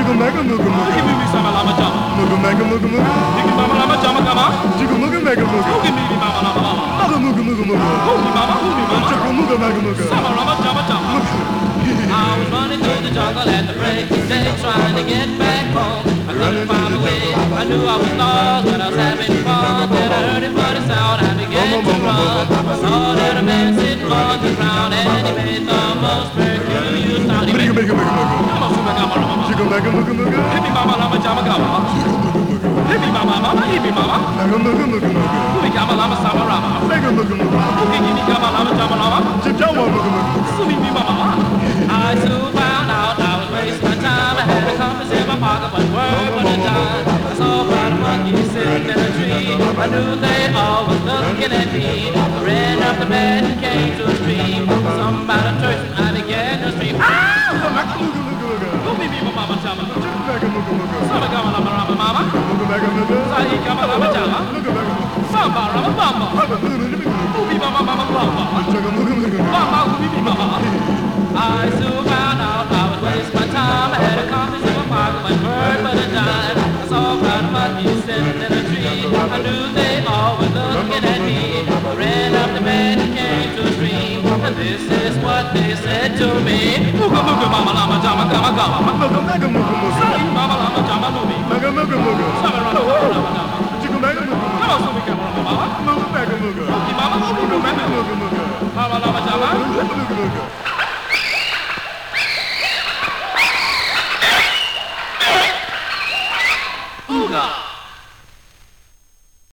mega muga muga. Give me some lama jama. Muga mega muga muga. Give me lama jama kama. Chico muga mega muga. Give me mama lama. Mother muga muga muga. Hold me mama. Chico muga mega muga. Sama lama jama jama. I was running through the jungle at the break of day, trying to get back home. I couldn't find my way. I knew I was lost, but I was having fun. Then I heard a funny sound. I began to run. I saw that a man sitting on the ground, and he made the most peculiar sound. He made Mega muga muga. come on, super gamma lama. Chico mega muga muga. Hit me mama lama jama gamma. Hit me mama mama, hit me mama. Mega muga muga muga. Hit me gamma lama sama rama. Mega muga muga. Give me gamma lama jama lama. Chip jama muga muga. Sumi me mama. I soon found out I was wasting my time. I had a compass in my pocket, but word was a dime. I saw about a monkey sitting in a tree. I knew they all was looking at me. I ran up the bed and came to a stream. Something about a church and I began to scream. Ah! Mega muga muga muga. Go me mama chama. Chip mega muga muga. Sama gama lama rama mama. Muga mega muga. Sahi gama lama chama. Muga mega muga. Bamba rama bamba. Go me mama mama bamba. Chico muga muga. Bamba go me mama. I soon found out I was wasting my time. I had a compass in my pocket, but word but a dime. I saw a crowd of monkeys sitting in a tree. I knew they all were looking at me. I ran up the bed and came to a stream. And this is what they said to me. Mooga mooga mama lama jama gama gama. Muga mega muga muga. Say mama lama jama movie. Mega muga muga. Summer rama rama jama. Chico mega muga muga. Come on, Sumi Kama mama. Muga mega muga. Moogie mama, moogie Muga mama. muga muga. Mama lama jama. Muga muga. Ooga.